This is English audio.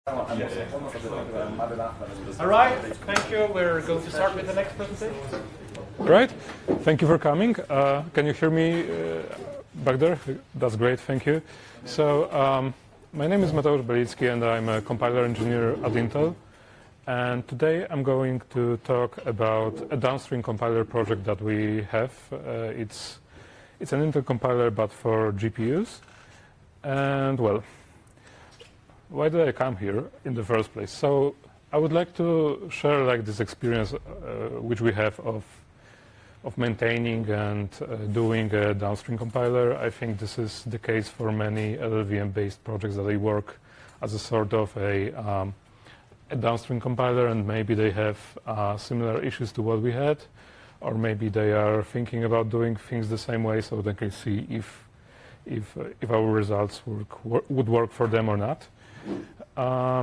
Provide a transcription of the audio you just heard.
All right, thank you. We're going to start with the next presentation. Right, thank you for coming. Can you hear me back there? That's great, thank you. So, my name is Mateusz Belicki and I'm a compiler engineer at Intel. And today I'm going to talk about a downstream compiler project that we have. It's an Intel compiler but for GPUs. And well, why did I come here in the first place? So I would like to share this experience which we have of maintaining and doing a downstream compiler. I think this is the case for many LLVM-based projects that they work as a sort of a downstream compiler, and maybe they have similar issues to what we had, or maybe they are thinking about doing things the same way, so they can see if our results would work for them or not.